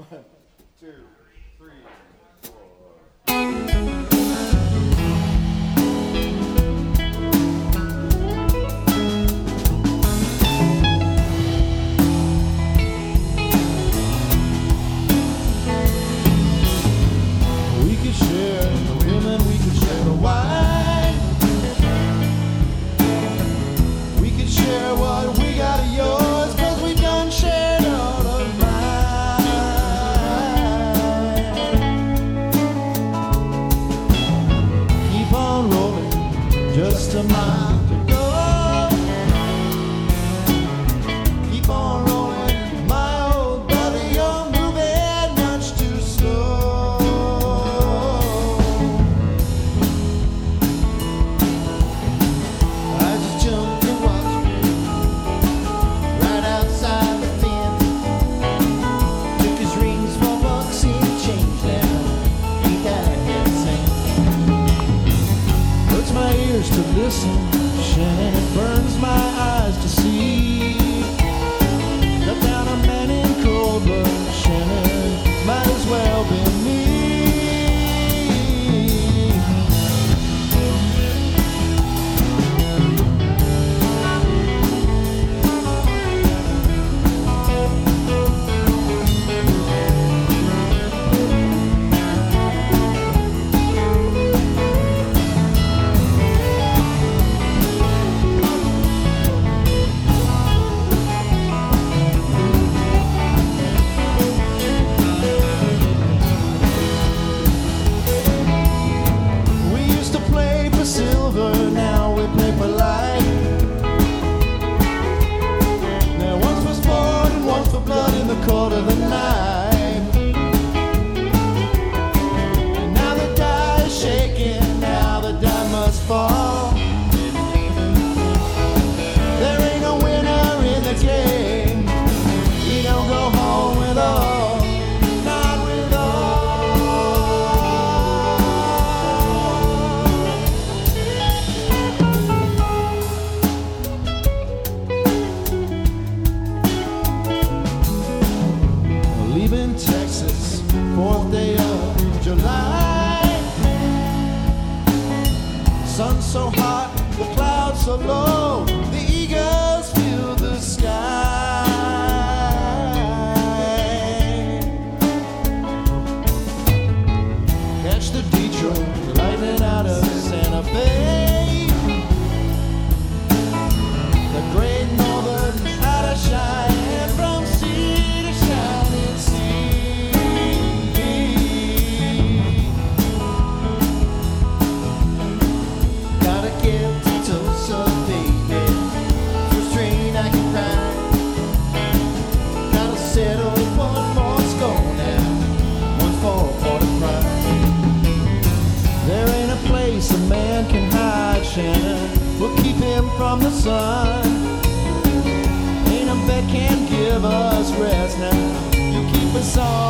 1, 2, 3, 4. We could share the women, we could share the wine. We could share what we got of yours, 'cause we done shared all of mine. Keep on rolling, just a mile to go. Keep on rolling, my old brother, you're moving much too slow. I just jumped and watched you right outside the fence. Took his rings for bucks and change now. Ain't that a head sense? Hurts my ears to listen, Shannon. It burns my eyes to see. Cut down a man in cold blood, Shannon. Might as well be me. We used to play for silver, now we play for life. Now once for sport and once for blood in the court of the night. And now the die is shaking, now the die must fall. There ain't a winner in the game. You don't go home with all, not with all. Leaving Texas, 4th day of July. Sun so hot, the clouds so low, the eagles fill the sky. Catch the Detroit lightning out of Santa Fe. The great northern out of Cheyenne, from sea to shining sea. Gotta get to Tulsa, baby. First train I can ride. Gotta settle one more score now. 1-4-45. There ain't a place a man can hide, Shannon. We'll keep him from the sun. Ain't a bed can give us rest now. You keep us all